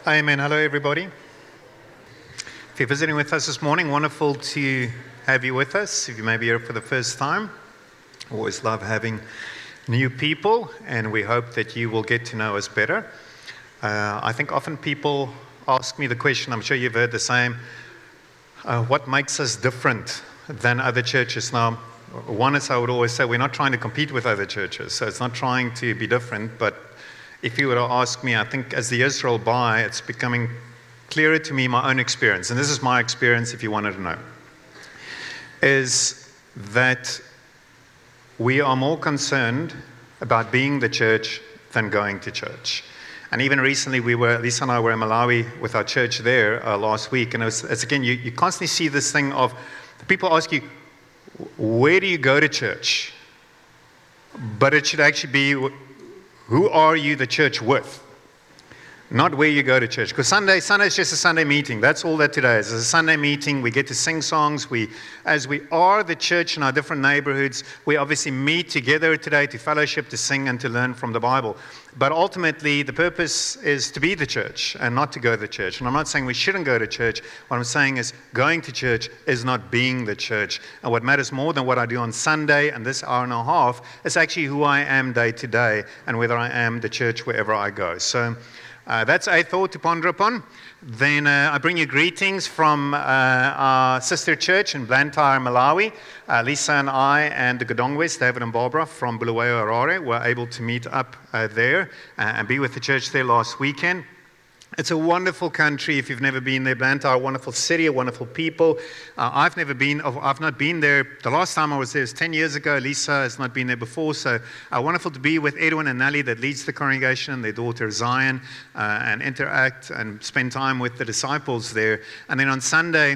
Amen. Hello, everybody. If you're visiting with us this morning, wonderful to have you with us. If you may be here for the first time, always love having new people, and we hope that you will get to know us better. I think often people ask me the question, I'm sure you've heard the same, what makes us different than other churches? Now, one is I would always say we're not trying to compete with other churches, so it's not trying to be different, but if you were to ask me, I think as the years roll by, it's becoming clearer to me my own experience, and this is my experience if you wanted to know, is that we are more concerned about being the church than going to church. And even recently, Lisa and I were in Malawi with our church there last week, and it's again, you constantly see this thing of people ask you, where do you go to church? But it should actually be, who are you the church with? Not where you go to church. Because Sunday is just a Sunday meeting. That's all that today is. It's a Sunday meeting. We get to sing songs. As we are the church in our different neighborhoods, we obviously meet together today to fellowship, to sing, and to learn from the Bible. But ultimately, the purpose is to be the church and not to go to the church. And I'm not saying we shouldn't go to church. What I'm saying is going to church is not being the church. And what matters more than what I do on Sunday and this hour and a half is actually who I am day to day and whether I am the church wherever I go. So that's a thought to ponder upon. Then I bring you greetings from our sister church in Blantyre, Malawi. Lisa and I and the Godongwes, David and Barbara from Bulawayo, Harare, were able to meet up there and be with the church there last weekend. It's a wonderful country if you've never been there. Blantyre, a wonderful city, a wonderful people. I've not been there. The last time I was there was 10 years ago. Lisa has not been there before. So wonderful to be with Edwin and Nelly that leads the congregation, their daughter Zion, and interact and spend time with the disciples there. And then on Sunday,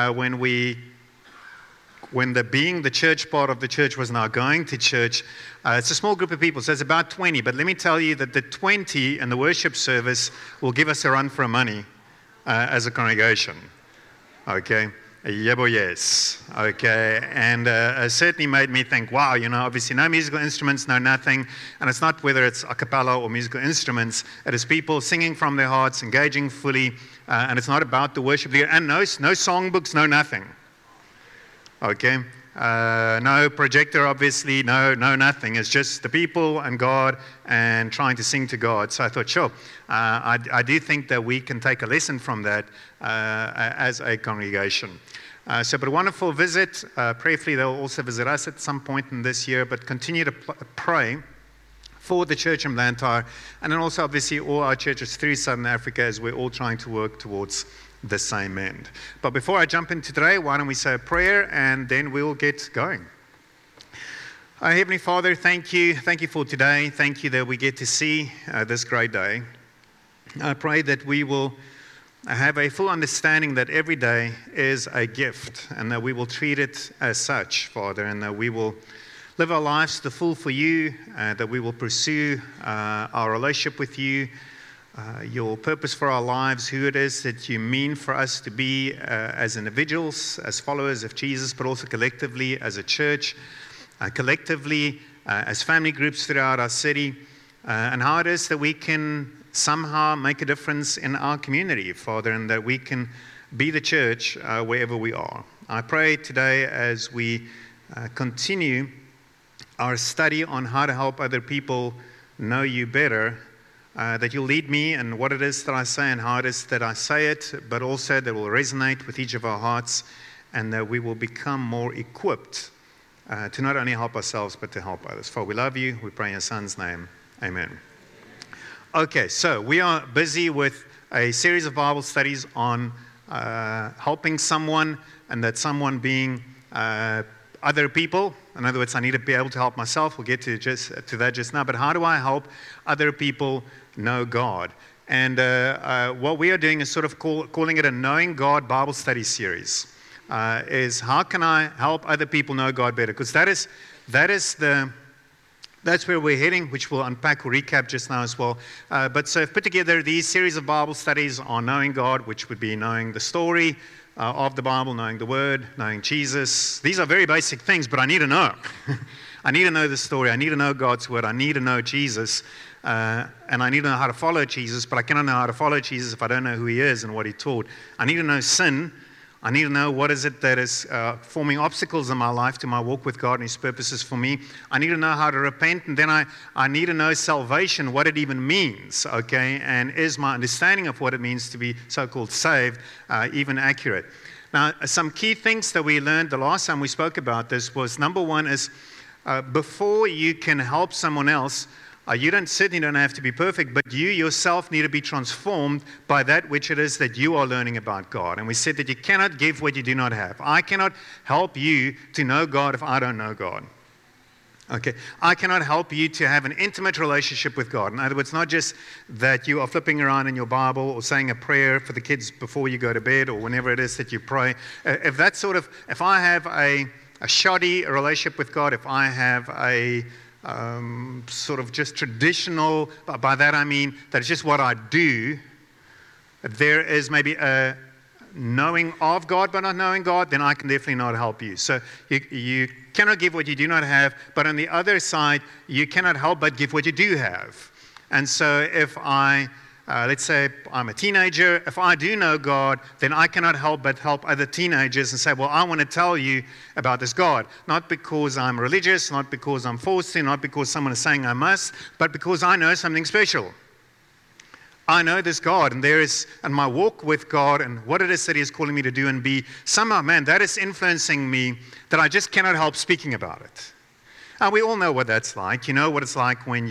when the being the church part of the church was now going to church, it's a small group of people, so it's about 20. But let me tell you that the 20 in the worship service will give us a run for our money as a congregation. Okay? Yes. Okay. And it certainly made me think, wow, obviously no musical instruments, no nothing. And it's not whether it's a cappella or musical instruments. It is people singing from their hearts, engaging fully. And it's not about the worship leader. And no songbooks, no nothing. Okay, no projector, obviously, no nothing. It's just the people and God and trying to sing to God. So I thought, sure, I do think that we can take a lesson from that as a congregation. But a wonderful visit. Prayerfully, they'll also visit us at some point in this year, but continue to pray for the church in Blantyre, and then also, obviously, all our churches through Southern Africa as we're all trying to work towards the same end. But before I jump into today, why don't we say a prayer and then we'll get going. Our Heavenly Father, thank you for today. Thank you that we get to see this great day. I pray that we will have a full understanding that every day is a gift and that we will treat it as such, Father, and that we will live our lives to the full for you, that we will pursue our relationship with you, your purpose for our lives, who it is that you mean for us to be as individuals, as followers of Jesus, but also collectively as a church, collectively as family groups throughout our city, and how it is that we can somehow make a difference in our community, Father, and that we can be the church wherever we are. I pray today as we continue our study on how to help other people know you better, that you'll lead me in what it is that I say and how it is that I say it, but also that will resonate with each of our hearts and that we will become more equipped to not only help ourselves, but to help others. For we love you. We pray in your Son's name. Amen. Okay, so we are busy with a series of Bible studies on helping someone, and that someone being other people. In other words, I need to be able to help myself. We'll get to that just now. But how do I help other people know God? And what we are doing is sort of calling it a Knowing God Bible Study series. Is how can I help other people know God better? Because that's where we're heading, which we'll unpack or recap just now as well. But so I've put together these series of Bible studies on knowing God, which would be knowing the story of the Bible, knowing the Word, knowing Jesus. These are very basic things, but I need to know. I need to know the story. I need to know God's word. I need to know Jesus. And I need to know how to follow Jesus, but I cannot know how to follow Jesus if I don't know who he is and what he taught. I need to know sin. I need to know what is it that is forming obstacles in my life to my walk with God and his purposes for me. I need to know how to repent, and then I need to know salvation, what it even means, okay? And is my understanding of what it means to be so-called saved even accurate? Now, some key things that we learned the last time we spoke about this was, number one is, before you can help someone else, you certainly don't have to be perfect, but you yourself need to be transformed by that which it is that you are learning about God. And we said that you cannot give what you do not have. I cannot help you to know God if I don't know God. Okay, I cannot help you to have an intimate relationship with God. In other words, not just that you are flipping around in your Bible or saying a prayer for the kids before you go to bed or whenever it is that you pray. If I have a shoddy relationship with God, if I have a sort of just traditional, by that I mean that it's just what I do, there is maybe a knowing of God but not knowing God, then I can definitely not help you. So you cannot give what you do not have, but on the other side, you cannot help but give what you do have. And so if let's say I'm a teenager, if I do know God, then I cannot help but help other teenagers and say, well, I want to tell you about this God. Not because I'm religious, not because I'm forced to, not because someone is saying I must, but because I know something special. I know this God, and my walk with God and what it is that he is calling me to do and be, somehow, man, that is influencing me that I just cannot help speaking about it. And we all know what that's like. You know what it's like when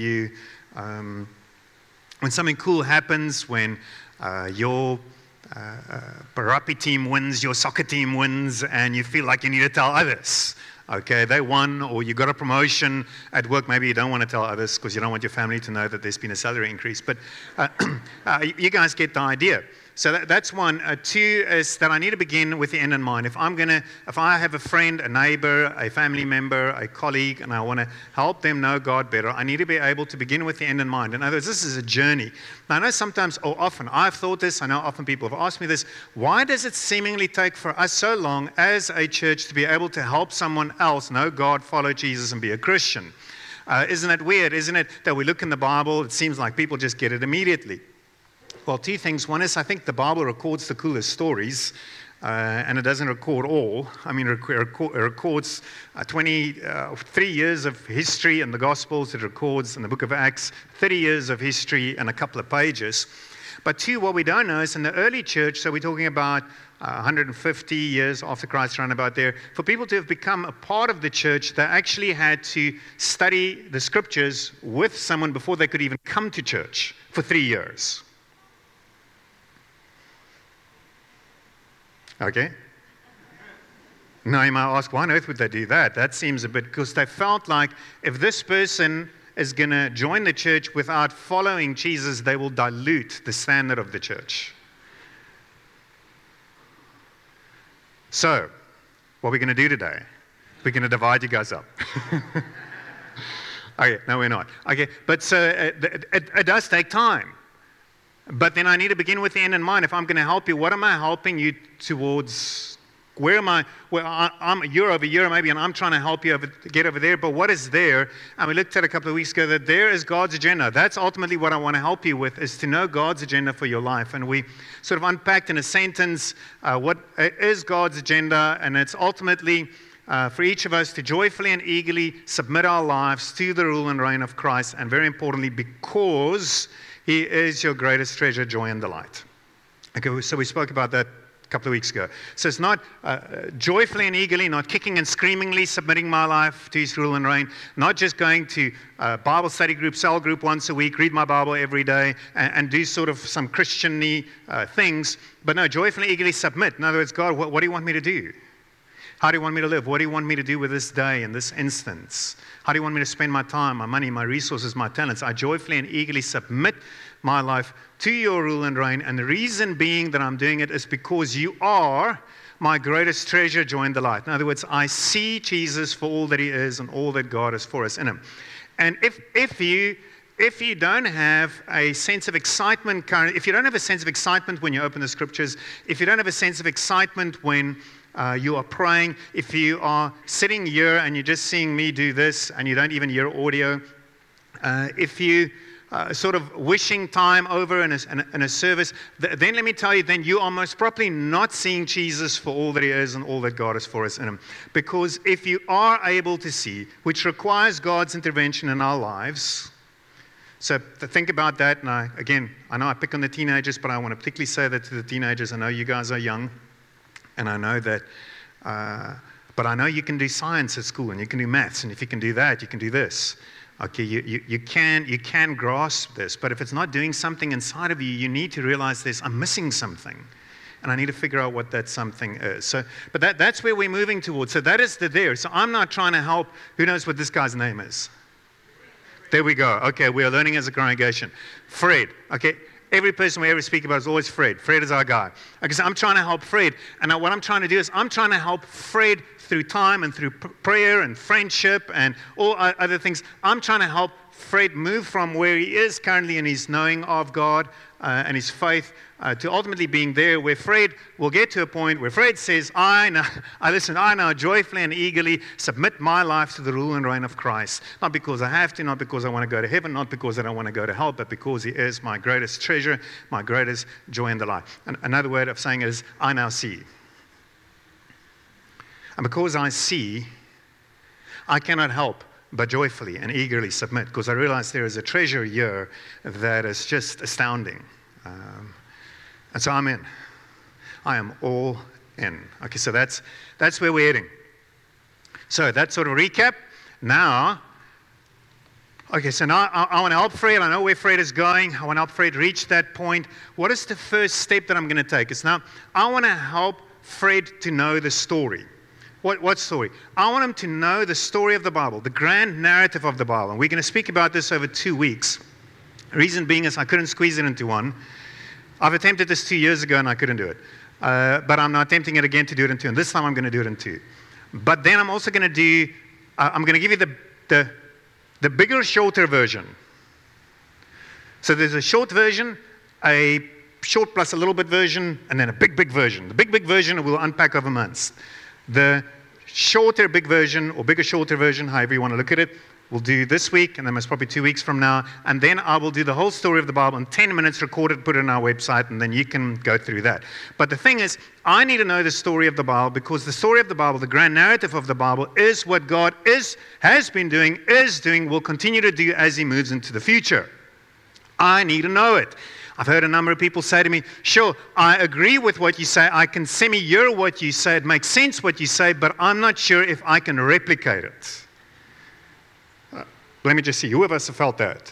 when something cool happens, when your rugby team wins, your soccer team wins, and you feel like you need to tell others. Okay, they won, or you got a promotion at work. Maybe you don't want to tell others because you don't want your family to know that there's been a salary increase. But you guys get the idea. So that's one. Two is that I need to begin with the end in mind. If I have a friend, a neighbor, a family member, a colleague, and I want to help them know God better, I need to be able to begin with the end in mind. In other words, this is a journey. Now, I know sometimes, or often, I've thought this, I know often people have asked me this, why does it seemingly take for us so long as a church to be able to help someone else know God, follow Jesus, and be a Christian? Isn't it weird? Isn't it that we look in the Bible, it seems like people just get it immediately? Well, two things. One is I think the Bible records the coolest stories, and it doesn't record all. I mean, it records 23 years of history in the Gospels. It records in the book of Acts 30 years of history in a couple of pages. But two, what we don't know is in the early church, so we're talking about 150 years after Christ, around about there, for people to have become a part of the church, they actually had to study the scriptures with someone before they could even come to church for 3 years. Okay? Now you might ask, why on earth would they do that? That seems a bit, because they felt like if this person is going to join the church without following Jesus, they will dilute the standard of the church. So, what we're going to do today, we're going to divide you guys up. Okay, no, we're not. Okay, but so it does take time. But then I need to begin with the end in mind. If I'm going to help you, what am I helping you towards? Where am I? You're over here maybe, and I'm trying to help you get over there. But what is there? And we looked at a couple of weeks ago that there is God's agenda. That's ultimately what I want to help you with, is to know God's agenda for your life. And we sort of unpacked in a sentence what is God's agenda, and it's ultimately for each of us to joyfully and eagerly submit our lives to the rule and reign of Christ, and very importantly, because He is your greatest treasure, joy, and delight. Okay, so we spoke about that a couple of weeks ago. So it's not joyfully and eagerly, not kicking and screamingly submitting my life to His rule and reign, not just going to Bible study group, cell group once a week, read my Bible every day, and do sort of some Christian-y things, but no, joyfully, eagerly submit. In other words, God, what do you want me to do? How do you want me to live? What do you want me to do with this day and this instance? How do you want me to spend my time, my money, my resources, my talents? I joyfully and eagerly submit my life to your rule and reign. And the reason being that I'm doing it is because you are my greatest treasure, joy, and delight. In other words, I see Jesus for all that He is and all that God is for us in Him. And if you don't have a sense of excitement, if you don't have a sense of excitement when you open the scriptures, if you don't have a sense of excitement when you are praying, if you are sitting here and you're just seeing me do this and you don't even hear audio, if you sort of wishing time over in a service, then let me tell you, then you are most probably not seeing Jesus for all that he is and all that God is for us in him. Because if you are able to see, which requires God's intervention in our lives, so think about that. And I know I pick on the teenagers, but I want to particularly say that to the teenagers. I know you guys are young, and I know that, but I know you can do science at school, and you can do maths, and if you can do that, you can do this. Okay, you can grasp this, but if it's not doing something inside of you, you need to realize I'm missing something, and I need to figure out what that something is. So, but that's where we're moving towards. So that is there. So I'm not trying to help. Who knows what this guy's name is? There we go. Okay, we are learning as a congregation. Fred. Okay, every person we ever speak about is always Fred. Fred is our guy. Okay, so I'm trying to help Fred, and what I'm trying to do is I'm trying to help Fred through time and through prayer and friendship and all other things. I'm trying to help Fred move from where he is currently in his knowing of God and his faith to ultimately being there where Fred will get to a point where Fred says, I now joyfully and eagerly submit my life to the rule and reign of Christ. Not because I have to, not because I want to go to heaven, not because I don't want to go to hell, but because he is my greatest treasure, my greatest joy in the life. And another word of saying is, I now see. And because I see, I cannot help but joyfully and eagerly submit, because I realize there is a treasure here that is just astounding. And so I'm in. I am all in. Okay, so that's where we're heading. So that's sort of a recap. Now, I want to help Fred. I know where Fred is going. I want to help Fred reach that point. What is the first step that I'm going to take? Now, I want to help Fred to know the story. What story? I want him to know the story of the Bible, the grand narrative of the Bible. And we're going to speak about this over 2 weeks. The reason being is I couldn't squeeze it into one. I've attempted this 2 years ago and I couldn't do it. But I'm not attempting it again to do it in 2. And this time I'm going to do it in 2. But then I'm also going to I'm going to give you the bigger, shorter version. So there's a short version, a short plus a little bit version, and then a big version. The big version we'll unpack over months. The shorter big version, or bigger shorter version, however you want to look at it, we'll do this week, and then most probably 2 weeks from now, and then I will do the whole story of the Bible in 10 minutes, recorded, put it on our website, and then you can go through that. But the thing is, I need to know the story of the Bible, because the story of the Bible, the grand narrative of the Bible, is what God has been doing, is doing, will continue to do as he moves into the future. I need to know it. I've heard a number of people say to me, sure, I agree with what you say. I can semi-hear what you say. It makes sense what you say, but I'm not sure if I can replicate it. Let me just see. Who of us have felt that?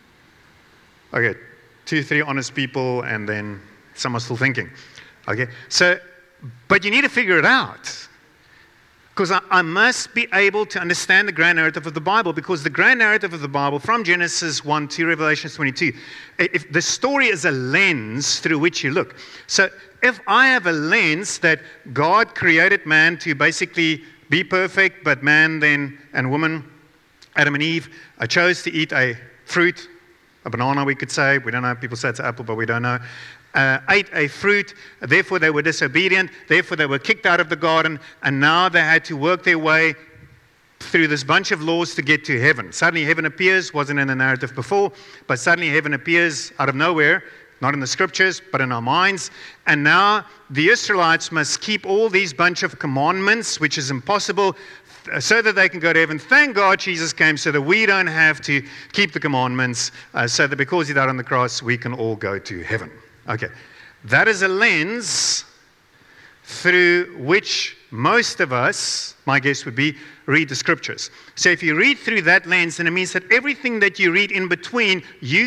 Okay, 2, 3 honest people, and then some are still thinking. Okay, so, but you need to figure it out. Because I must be able to understand the grand narrative of the Bible, because the grand narrative of the Bible, from Genesis 1 to Revelation 22, if the story is a lens through which you look. So if I have a lens that God created man to basically be perfect, but man then and woman, Adam and Eve, chose to eat a fruit, a banana we could say, we don't know, people say it's an apple, but we don't know, ate a fruit, therefore they were disobedient, therefore they were kicked out of the garden, and now they had to work their way through this bunch of laws to get to heaven. Suddenly heaven appears, wasn't in the narrative before, but suddenly heaven appears out of nowhere, not in the scriptures, but in our minds, and now the Israelites must keep all these bunch of commandments, which is impossible, so that they can go to heaven. Thank God Jesus came so that we don't have to keep the commandments, so that because he died on the cross, we can all go to heaven. Okay, that is a lens through which most of us, my guess would be, read the scriptures. So if you read through that lens, then it means that everything that you read in between,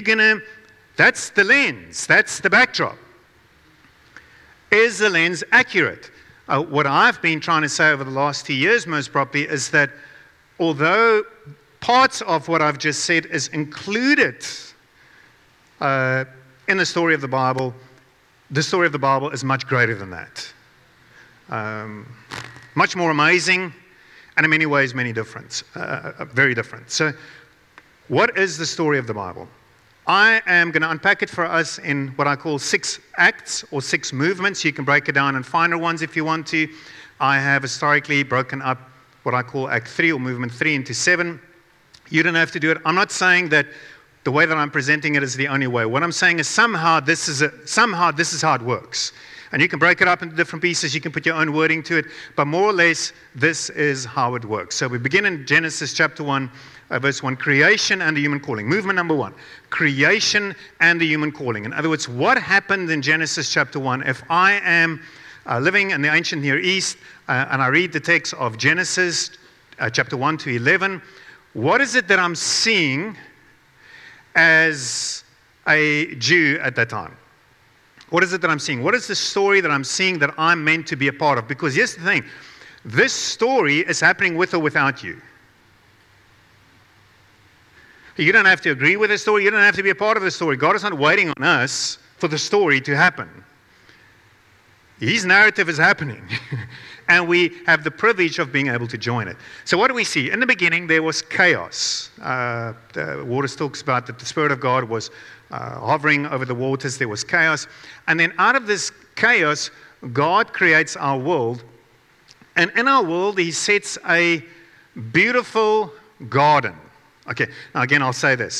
that's the lens, that's the backdrop. Is the lens accurate? What I've been trying to say over the last 2 years, most probably, is that although parts of what I've just said is included in the story of the Bible is much greater than that. Much more amazing, and in many ways, very different. So, what is the story of the Bible? I am going to unpack it for us in what I call 6 acts or 6 movements. You can break it down in finer ones if you want to. I have historically broken up what I call Act 3 or Movement 3 into 7. You don't have to do it. I'm not saying that the way that I'm presenting it is the only way. What I'm saying is somehow this is how it works. And you can break it up into different pieces. You can put your own wording to it. But more or less, this is how it works. So we begin in Genesis chapter 1, verse 1, creation and the human calling. Movement number 1, creation and the human calling. In other words, what happened in Genesis chapter 1? If I am living in the ancient Near East and I read the text of Genesis chapter 1 to 11, what is it that I'm seeing as a Jew at that time? What is it that I'm seeing? What is the story that I'm seeing that I'm meant to be a part of? Because here's the thing. This story is happening with or without you. You don't have to agree with the story. You don't have to be a part of the story. God is not waiting on us for the story to happen. His narrative is happening. And we have the privilege of being able to join it. So what do we see? In the beginning, there was chaos. The Waters talks about that the Spirit of God was hovering over the waters. There was chaos. And then out of this chaos, God creates our world. And in our world, He sets a beautiful garden. Okay, now again, I'll say this.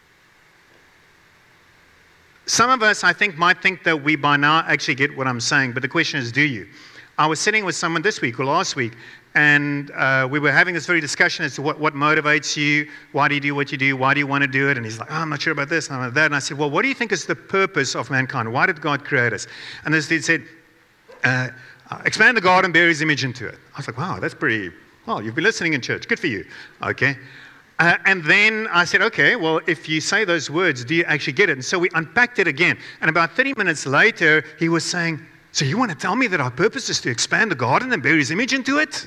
Some of us, I think, might think that we by now actually get what I'm saying. But the question is, do you? I was sitting with someone this week or last week, and we were having this very discussion as to what motivates you, why do you do what you do, why do you want to do it? And he's like, I'm not sure about this, I'm not that. And I said, well, what do you think is the purpose of mankind? Why did God create us? And this dude said, expand the garden, bear His image into it. I was like, wow, that's pretty, well, you've been listening in church, good for you. Okay. And then I said, okay, well, if you say those words, do you actually get it? And so we unpacked it again. And about 30 minutes later, he was saying, so you want to tell me that our purpose is to expand the garden and bear His image into it?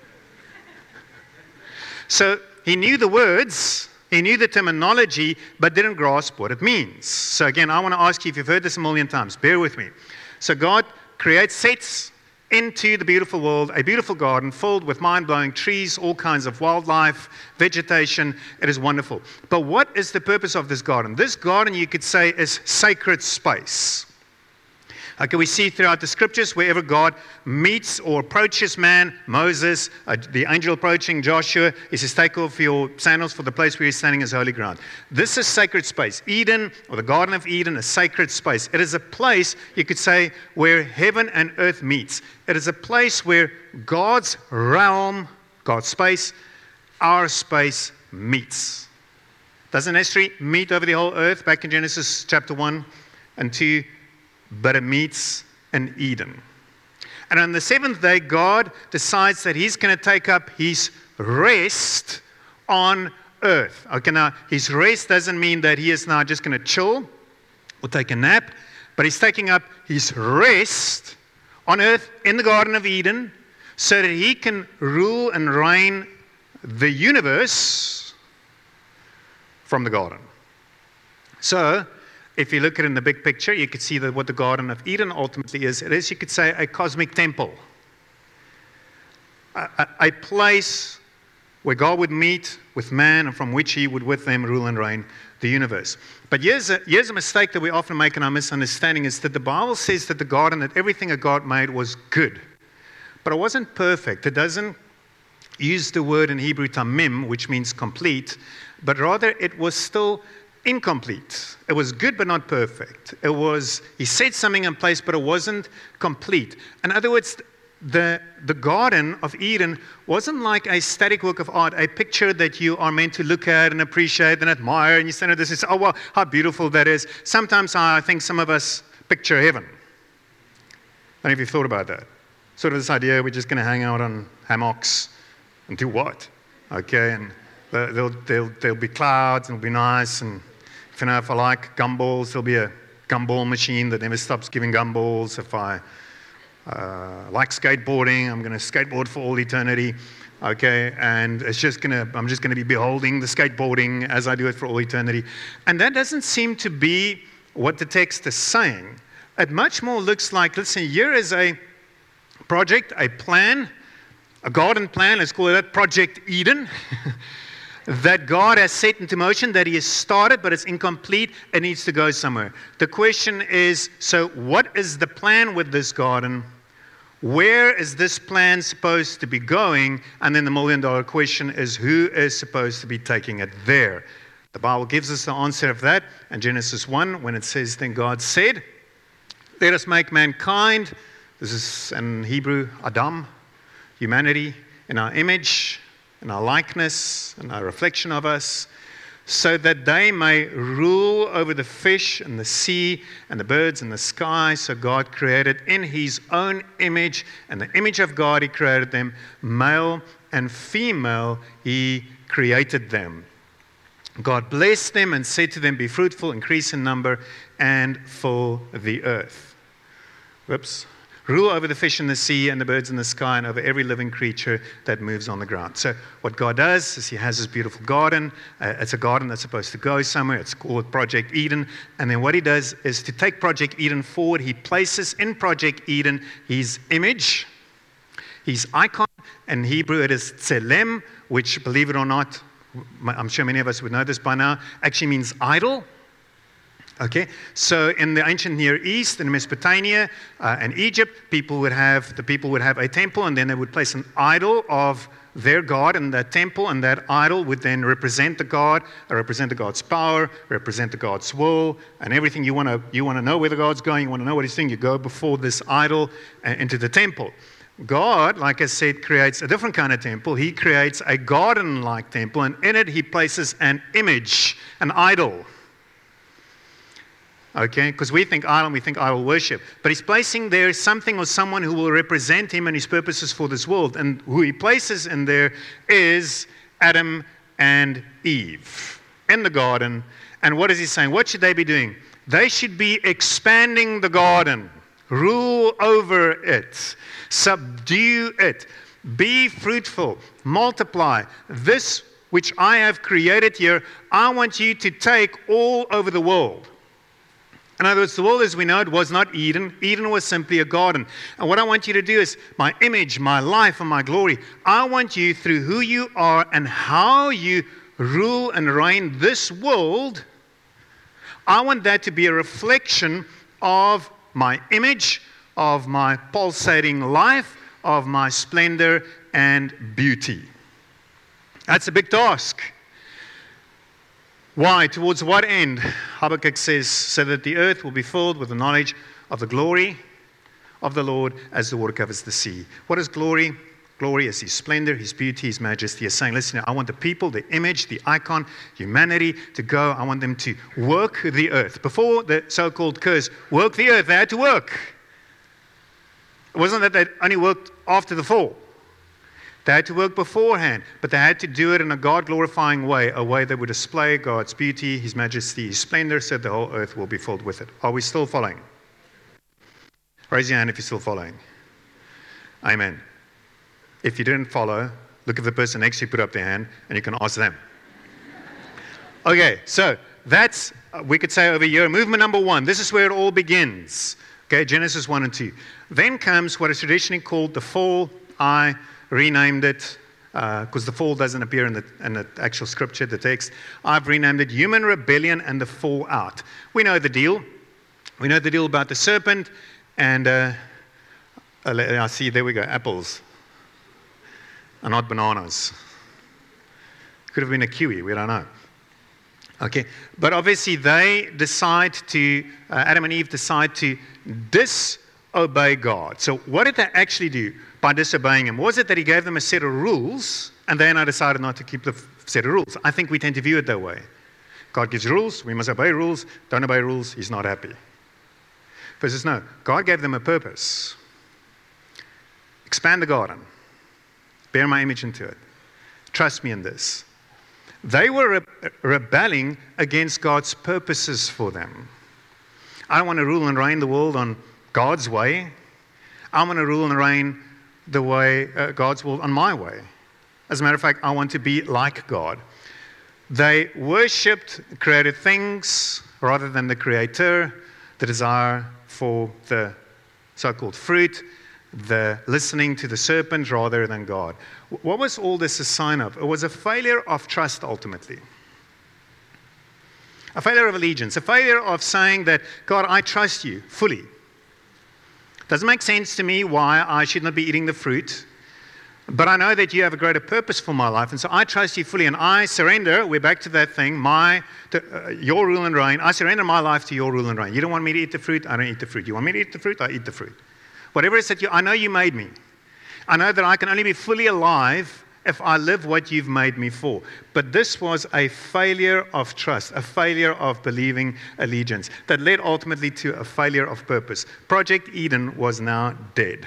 So he knew the words, he knew the terminology, but didn't grasp what it means. So again, I want to ask you, if you've heard this a million times, bear with me. So God sets into the beautiful world a beautiful garden filled with mind-blowing trees, all kinds of wildlife, vegetation. It is wonderful. But what is the purpose of this garden? This garden, you could say, is sacred space. Okay, we see throughout the scriptures wherever God meets or approaches man, Moses, the angel approaching Joshua, he says, take off your sandals, for the place where you're standing is holy ground. This is sacred space. Eden, or the Garden of Eden, is sacred space. It is a place, you could say, where heaven and earth meets. It is a place where God's realm, God's space, our space meets. Doesn't necessarily meet over the whole earth, back in Genesis chapter 1 and 2, but it meets in Eden. And on the seventh day, God decides that He's going to take up His rest on earth. Okay, now, His rest doesn't mean that He is now just going to chill or take a nap, but He's taking up His rest on earth in the Garden of Eden so that He can rule and reign the universe from the garden. So, if you look at it in the big picture, you could see that what the Garden of Eden ultimately is. It is, you could say, a cosmic temple. A place where God would meet with man and from which He would with them rule and reign the universe. But here's a mistake that we often make in our misunderstanding, is that the Bible says that the garden, that everything that God made was good. But it wasn't perfect. It doesn't use the word in Hebrew tamim, which means complete, but rather it was still incomplete. It was good but not perfect. He set something in place, but it wasn't complete. In other words, the Garden of Eden wasn't like a static work of art, a picture that you are meant to look at and appreciate and admire, and you stand at this and say, oh, well, how beautiful that is. Sometimes I think some of us picture heaven. I don't know if you've thought about that. Sort of this idea, we're just going to hang out on hammocks and do what? Okay, and there'll be clouds and it'll be nice, and if I like gumballs, there'll be a gumball machine that never stops giving gumballs. If I like skateboarding, I'm going to skateboard for all eternity. Okay, and I'm just going to be beholding the skateboarding as I do it for all eternity. And that doesn't seem to be what the text is saying. It much more looks like, listen, here is a project, a plan, a garden plan, let's call it that, Project Eden, that God has set into motion, that He has started, but it's incomplete. It needs to go somewhere. The question is, so what is the plan with this garden? Where is this plan supposed to be going? And then the million-dollar question is, who is supposed to be taking it there? The Bible gives us the answer of that in Genesis 1 when it says, then God said, let us make mankind, this is in Hebrew, Adam, humanity, in our image, in our likeness, in our reflection of us, so that they may rule over the fish and the sea and the birds in the sky. So God created in his own image, and the image of God he created them, male and female he created them. God blessed them and said to them, be fruitful, increase in number, and fill the earth. Whoops. Rule over the fish in the sea and the birds in the sky and over every living creature that moves on the ground. So what God does is he has this beautiful garden. It's a garden that's supposed to go somewhere. It's called Project Eden. And then what he does is to take Project Eden forward. He places in Project Eden his image, his icon. In Hebrew it is Tselem, which, believe it or not, I'm sure many of us would know this by now, actually means idol. Okay, so in the ancient Near East, in Mesopotamia and Egypt, the people would have a temple, and then they would place an idol of their god in that temple, and that idol would then represent the god, represent the god's power, represent the god's will, and everything you want to know where the god's going, you want to know what he's doing, you go before this idol into the temple. God, like I said, creates a different kind of temple. He creates a garden-like temple, and in it he places an image, an idol. Okay, because we think idol worship. But he's placing there something or someone who will represent him and his purposes for this world. And who he places in there is Adam and Eve in the garden. And what is he saying? What should they be doing? They should be expanding the garden. Rule over it. Subdue it. Be fruitful. Multiply. This which I have created here, I want you to take all over the world. In other words, the world as we know it was not Eden. Eden was simply a garden. And what I want you to do is my image, my life, and my glory. I want you, through who you are and how you rule and reign this world, I want that to be a reflection of my image, of my pulsating life, of my splendor and beauty. That's a big task. Why? Towards what end? Habakkuk says, so that the earth will be filled with the knowledge of the glory of the Lord as the water covers the sea. What is glory? Glory is his splendor, his beauty, his majesty. He's saying, listen, I want the people, the image, the icon, humanity to go. I want them to work the earth. Before the so-called curse, work the earth, they had to work. It wasn't that they only worked after the fall. They had to work beforehand, but they had to do it in a God-glorifying way, a way that would display God's beauty, his majesty, his splendor, so the whole earth will be filled with it. Are we still following? Raise your hand if you're still following. Amen. If you didn't follow, look at the person next to you, put up their hand, and you can ask them. Okay, so that's, we could say over here, movement number 1. This is where it all begins. Okay, Genesis 1 and 2. Then comes what is traditionally called the fall. I renamed it, because the fall doesn't appear in the actual scripture, the text. I've renamed it human rebellion and the fallout. We know the deal. We know the deal about the serpent, and I see, there we go, apples are not bananas. Could have been a kiwi, we don't know. Okay, but obviously they decide to, Adam and Eve decide to disobey God. So what did they actually do by disobeying him? Was it that he gave them a set of rules and they now decided not to keep the set of rules? I think we tend to view it that way. God gives rules, we must obey rules. Don't obey rules, he's not happy. Versus no, God gave them a purpose. Expand the garden. Bear my image into it. Trust me in this. They were rebelling against God's purposes for them. I don't want to rule and reign the world on God's way. I want to rule and reign the way God's will on my way. As a matter of fact, I want to be like God. They worshipped created things rather than the Creator, the desire for the so-called fruit, the listening to the serpent rather than God. What was all this a sign of? It was a failure of trust ultimately. A failure of allegiance, a failure of saying that, God, I trust you fully. Doesn't make sense to me why I should not be eating the fruit. But I know that you have a greater purpose for my life, and so I trust you fully, and I surrender. We're back to that thing, your rule and reign. I surrender my life to your rule and reign. You don't want me to eat the fruit? I don't eat the fruit. You want me to eat the fruit? I eat the fruit. Whatever it is that I know you made me. I know that I can only be fully alive if I live what you've made me for. But this was a failure of trust, a failure of believing allegiance that led ultimately to a failure of purpose. Project Eden was now dead.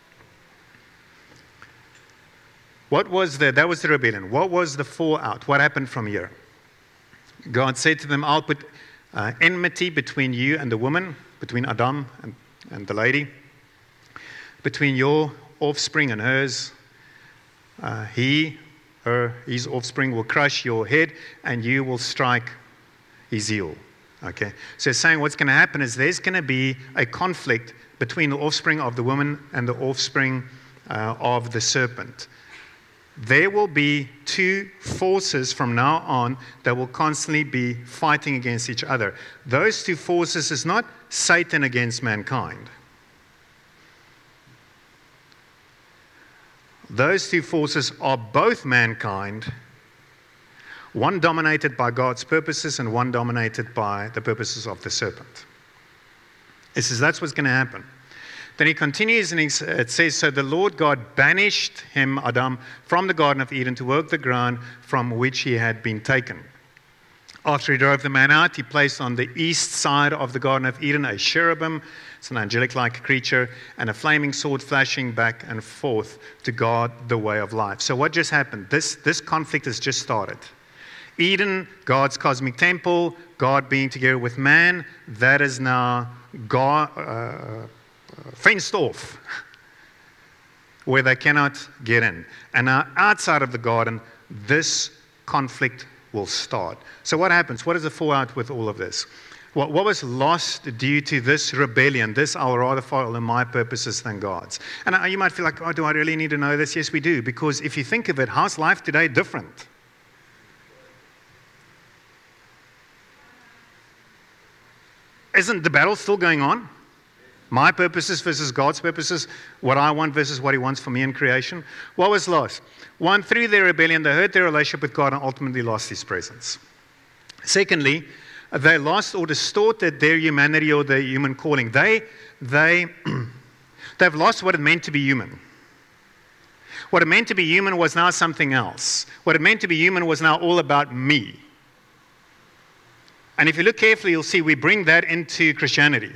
That was the rebellion. What was the fallout? What happened from here? God said to them, I'll put enmity between you and the woman, between Adam and the lady, between your offspring and hers. His offspring will crush your head, and you will strike his heel. Okay? So it's saying what's going to happen is there's going to be a conflict between the offspring of the woman and the offspring of the serpent. There will be two forces from now on that will constantly be fighting against each other. Those two forces is not Satan against mankind. Those two forces are both mankind, one dominated by God's purposes and one dominated by the purposes of the serpent. It says that's what's going to happen. Then he continues and it says, so the Lord God banished him, Adam, from the Garden of Eden to work the ground from which he had been taken. After he drove the man out, he placed on the east side of the Garden of Eden a cherubim, it's an angelic-like creature, and a flaming sword flashing back and forth to guard the way of life. So what just happened? This conflict has just started. Eden, God's cosmic temple, God being together with man, that is now fenced off, where they cannot get in. And now outside of the garden, this conflict will start. So what happens? What is the fallout with all of this? What was lost due to this rebellion? This, I'll rather follow my purposes than God's. And you might feel like, oh, do I really need to know this? Yes, we do. Because if you think of it, how's life today different? Isn't the battle still going on? My purposes versus God's purposes, what I want versus what he wants for me in creation. What was lost? One, through their rebellion, they hurt their relationship with God and ultimately lost his presence. Secondly, they lost or distorted their humanity or their human calling. They've lost what it meant to be human. What it meant to be human was now something else. What it meant to be human was now all about me. And if you look carefully, you'll see we bring that into Christianity.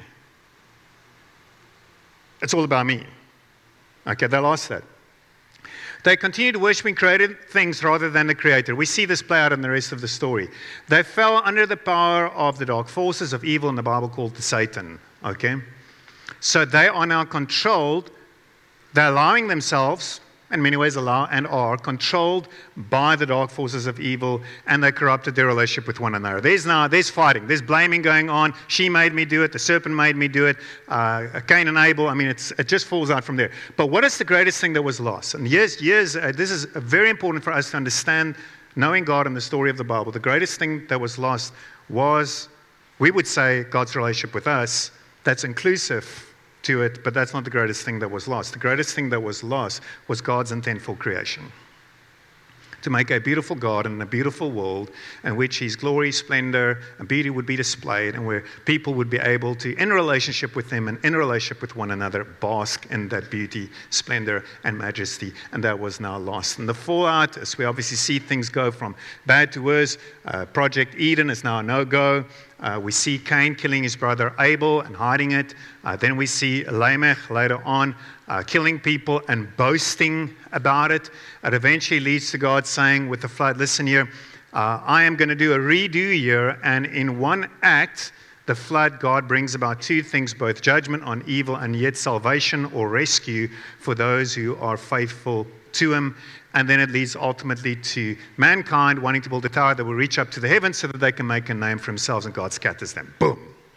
It's all about me. Okay, they lost that. They continued worshiping created things rather than the Creator. We see this play out in the rest of the story. They fell under the power of the dark forces of evil in the Bible called the Satan. Okay? So they are now controlled. They're allowing themselves, in many ways allow and are, controlled by the dark forces of evil, and they corrupted their relationship with one another. There's fighting. There's blaming going on. She made me do it. The serpent made me do it. Cain and Abel. I mean, it just falls out from there. But what is the greatest thing that was lost? And this is very important for us to understand, knowing God and the story of the Bible. The greatest thing that was lost was, we would say, God's relationship with us. That's inclusive to it, but that's not the greatest thing that was lost. The greatest thing that was lost was God's intent for creation. To make a beautiful garden and a beautiful world in which his glory, splendor, and beauty would be displayed, and where people would be able to, in relationship with him and in relationship with one another, bask in that beauty, splendor, and majesty. And that was now lost. And the fallout, as we obviously see things go from bad to worse, Project Eden is now a no-go. We see Cain killing his brother Abel and hiding it. Then we see Lamech later on killing people and boasting about it. It eventually leads to God saying with the flood, listen here, I am going to do a redo here. And in one act, the flood, God brings about two things, both judgment on evil and yet salvation or rescue for those who are faithful to him. And then it leads ultimately to mankind wanting to build a tower that will reach up to the heavens so that they can make a name for themselves, and God scatters them. Boom.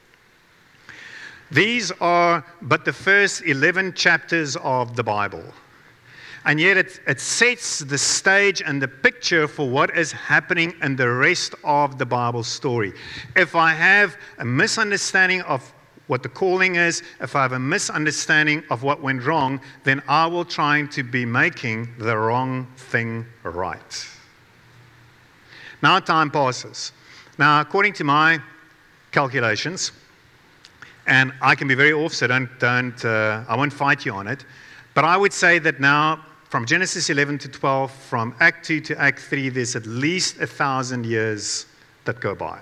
These are but the first 11 chapters of the Bible. And yet it sets the stage and the picture for what is happening in the rest of the Bible story. If I have a misunderstanding of what the calling is, if I have a misunderstanding of what went wrong, then I will try to be making the wrong thing right. Now time passes. Now, according to my calculations, and I can be very off, so I won't fight you on it, but I would say that now, from Genesis 11 to 12, from Act 2 to Act 3, there's at least 1,000 years that go by.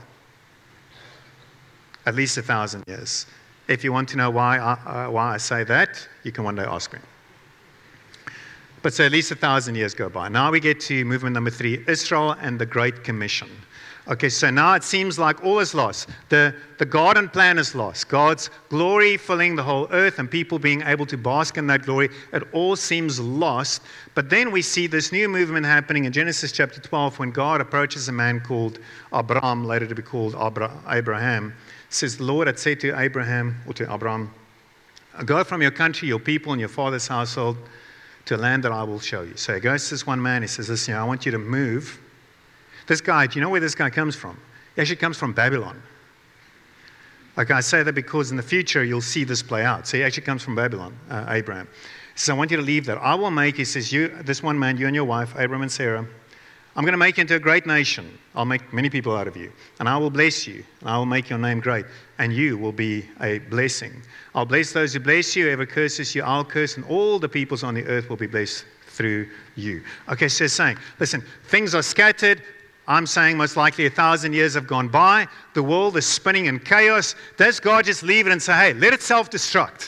At least 1,000 years. If you want to know why I say that, you can one day ask me. But so at least 1,000 years go by. Now we get to movement number 3, Israel and the Great Commission. Okay, so now it seems like all is lost. The garden plan is lost. God's glory filling the whole earth and people being able to bask in that glory, it all seems lost. But then we see this new movement happening in Genesis chapter 12 when God approaches a man called Abram, later to be called Abraham. It says, the Lord had said to Abraham, or to Abram, go from your country, your people, and your father's household to a land that I will show you. So he goes to this one man, he says, listen, I want you to move. This guy, do you know where this guy comes from? He actually comes from Babylon. Like I say that because in the future you'll see this play out. So he actually comes from Babylon, Abraham. He says, I want you to leave that. I will make, he says, this one man, you and your wife, Abram and Sarah, I'm going to make you into a great nation. I'll make many people out of you. And I will bless you. And I will make your name great. And you will be a blessing. I'll bless those who bless you. Whoever curses you, I'll curse. And all the peoples on the earth will be blessed through you. Okay, so it's saying, listen, things are scattered. I'm saying most likely 1,000 years have gone by. The world is spinning in chaos. Does God just leave it and say, hey, let it self-destruct?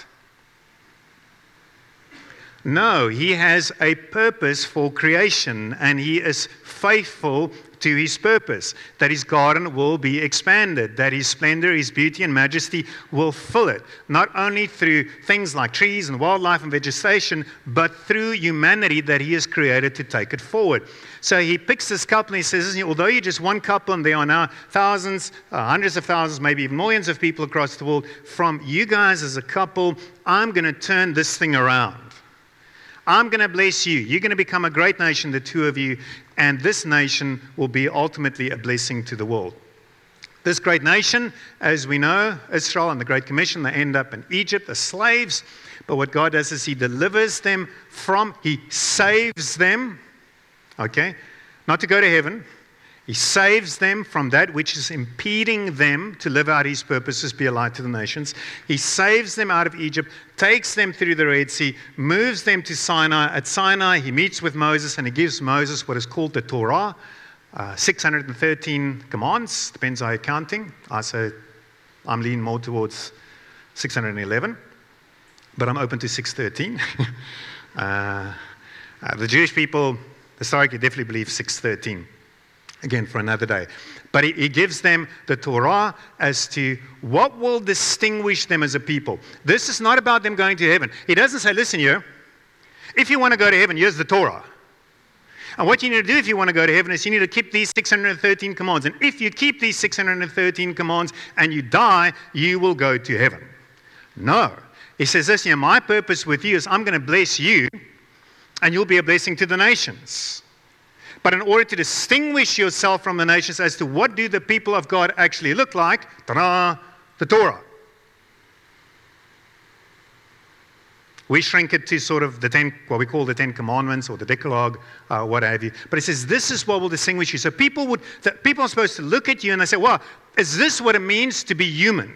No, he has a purpose for creation, and he is faithful to his purpose, that his garden will be expanded, that his splendor, his beauty and majesty will fill it, not only through things like trees and wildlife and vegetation, but through humanity that he has created to take it forward. So he picks this couple and he says, although you're just one couple and there are now thousands, hundreds of thousands, maybe even millions of people across the world, from you guys as a couple, I'm going to turn this thing around. I'm going to bless you. You're going to become a great nation, the two of you, and this nation will be ultimately a blessing to the world. This great nation, as we know, Israel and the Great Commission, they end up in Egypt as slaves. But what God does is he delivers them he saves them, okay, not to go to heaven. He saves them from that which is impeding them to live out his purposes, be a light to the nations. He saves them out of Egypt, takes them through the Red Sea, moves them to Sinai. At Sinai, he meets with Moses and he gives Moses what is called the Torah, 613 commands, depends on how you're counting. I say I'm leaning more towards 611, but I'm open to 613. The Jewish people historically definitely believe 613. Again, for another day. But he gives them the Torah as to what will distinguish them as a people. This is not about them going to heaven. He doesn't say, listen here, if you want to go to heaven, here's the Torah. And what you need to do if you want to go to heaven is you need to keep these 613 commands. And if you keep these 613 commands and you die, you will go to heaven. No. He says, listen, my purpose with you is I'm going to bless you and you'll be a blessing to the nations. But in order to distinguish yourself from the nations as to what do the people of God actually look like, ta-da, the Torah. We shrink it to sort of what we call the 10 Commandments or the Decalogue, what have you. But it says this is what will distinguish you. So people are supposed to look at you and they say, wow, is this what it means to be human?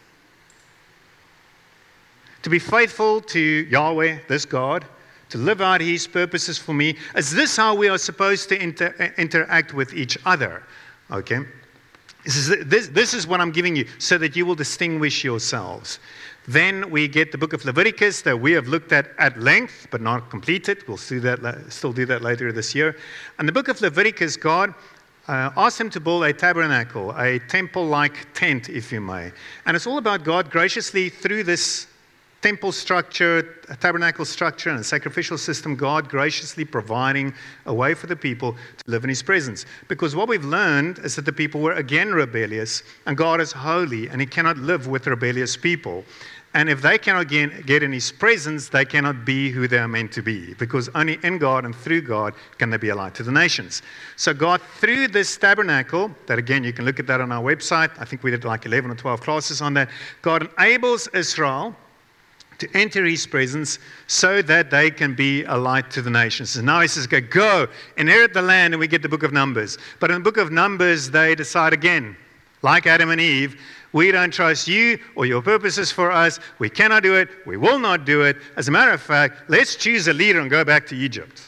To be faithful to Yahweh, this God, to live out his purposes for me. Is this how we are supposed to interact with each other? Okay? This is what I'm giving you so that you will distinguish yourselves. Then we get the book of Leviticus that we have looked at length, but not completed. We'll still do that later this year. And the book of Leviticus, God asked him to build a tabernacle, a temple-like tent, if you may. And it's all about God graciously through this temple structure, a tabernacle structure, and a sacrificial system, God graciously providing a way for the people to live in his presence. Because what we've learned is that the people were again rebellious, and God is holy, and he cannot live with rebellious people. And if they cannot get in his presence, they cannot be who they are meant to be, because only in God and through God can they be a light to the nations. So God, through this tabernacle, that again, you can look at that on our website. I think we did like 11 or 12 classes on that. God enables Israel to enter his presence so that they can be a light to the nations. And now he says, go, inherit the land, and we get the book of Numbers. But in the book of Numbers, they decide again, like Adam and Eve, we don't trust you or your purposes for us. We cannot do it. We will not do it. As a matter of fact, let's choose a leader and go back to Egypt.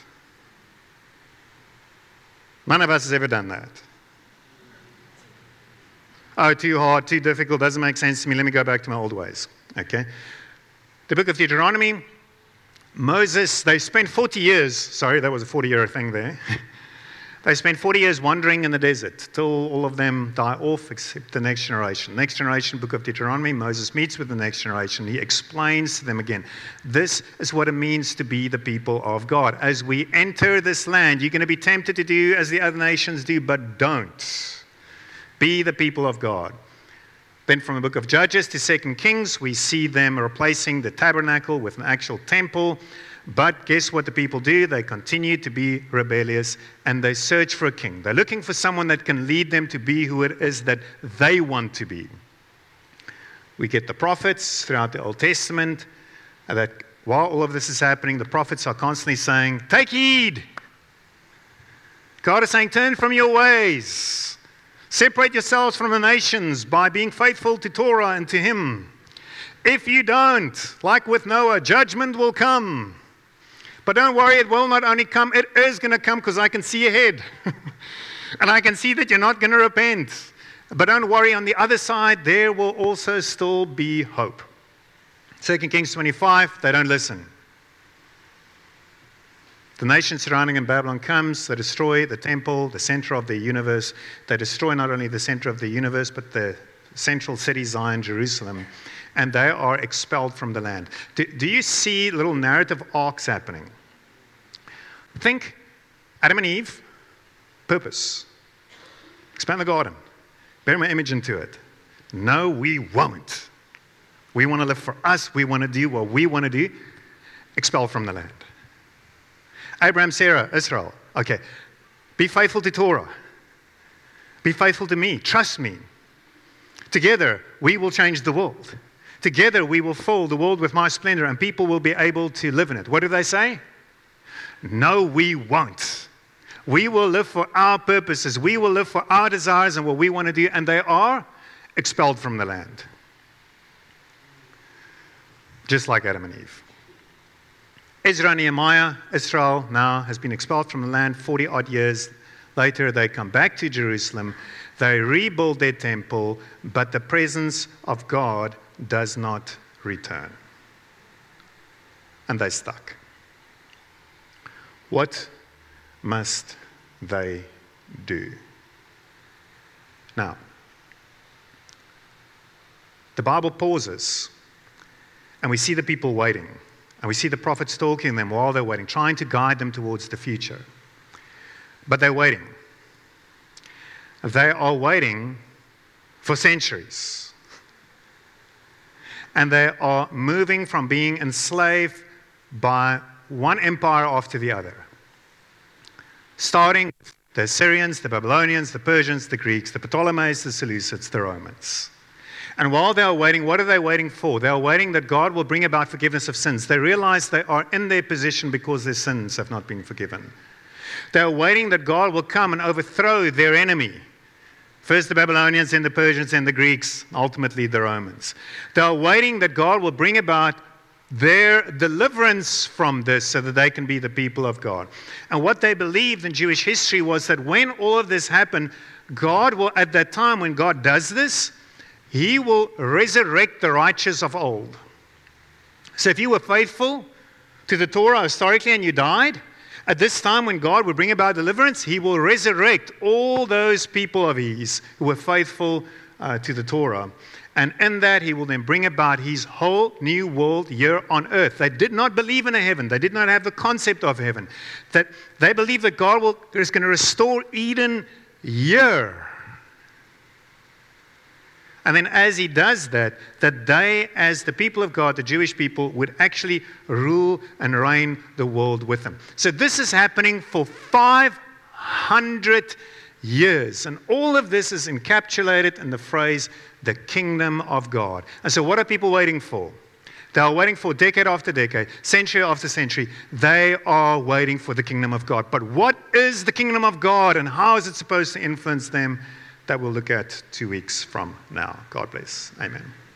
None of us has ever done that. Oh, too hard, too difficult, doesn't make sense to me. Let me go back to my old ways. Okay? The book of Deuteronomy, Moses, they spent 40 years, sorry, that was a 40-year thing there. They spent 40 years wandering in the desert till all of them die off except the next generation. Next generation, book of Deuteronomy, Moses meets with the next generation. He explains to them again, this is what it means to be the people of God. As we enter this land, you're going to be tempted to do as the other nations do, but don't. Be the people of God. Then from the book of Judges to 2 Kings, we see them replacing the tabernacle with an actual temple. But guess what the people do? They continue to be rebellious and they search for a king. They're looking for someone that can lead them to be who it is that they want to be. We get the prophets throughout the Old Testament that while all of this is happening, the prophets are constantly saying, take heed. God is saying, turn from your ways. Separate yourselves from the nations by being faithful to Torah and to Him. If you don't, like with Noah, judgment will come. But don't worry, it will not only come, it is going to come because I can see ahead. And I can see that you're not going to repent. But don't worry, on the other side, there will also still be hope. 2 Kings 25, they don't listen. The nation surrounding in Babylon comes, they destroy the temple, the center of the universe. They destroy not only the center of the universe, but the central city, Zion, Jerusalem. And they are expelled from the land. Do you see little narrative arcs happening? Think Adam and Eve, purpose. Expand the garden. Bury my image into it. No, we won't. We want to live for us. We want to do what we want to do. Expel from the land. Abraham, Sarah, Israel. Okay. Be faithful to Torah. Be faithful to me. Trust me. Together, we will change the world. Together, we will fill the world with my splendor and people will be able to live in it. What do they say? No, we won't. We will live for our purposes. We will live for our desires and what we want to do. And they are expelled from the land. Just like Adam and Eve. Ezra and Nehemiah, Israel now has been expelled from the land 40 odd years later. They come back to Jerusalem. They rebuild their temple, but the presence of God does not return. And they're stuck. What must they do? Now, the Bible pauses, and we see the people waiting. And we see the prophets stalking them while they're waiting, trying to guide them towards the future. But they're waiting. They are waiting for centuries. And they are moving from being enslaved by one empire after the other. Starting with the Assyrians, the Babylonians, the Persians, the Greeks, the Ptolemies, the Seleucids, the Romans. And while they are waiting, what are they waiting for? They are waiting that God will bring about forgiveness of sins. They realize they are in their position because their sins have not been forgiven. They are waiting that God will come and overthrow their enemy. First the Babylonians, then the Persians, then the Greeks, ultimately the Romans. They are waiting that God will bring about their deliverance from this so that they can be the people of God. And what they believed in Jewish history was that when all of this happened, God will, at that time when God does this, He will resurrect the righteous of old. So if you were faithful to the Torah historically and you died, at this time when God will bring about deliverance, He will resurrect all those people of His who were faithful to the Torah. And in that, He will then bring about His whole new world here on earth. They did not believe in a heaven. They did not have the concept of heaven. That they believed that God is going to restore Eden here. And then as he does that, that they, as the people of God, the Jewish people, would actually rule and reign the world with him. So this is happening for 500 years. And all of this is encapsulated in the phrase, the kingdom of God. And so what are people waiting for? They are waiting for decade after decade, century after century. They are waiting for the kingdom of God. But what is the kingdom of God and how is it supposed to influence them? That we'll look at 2 weeks from now. God bless. Amen.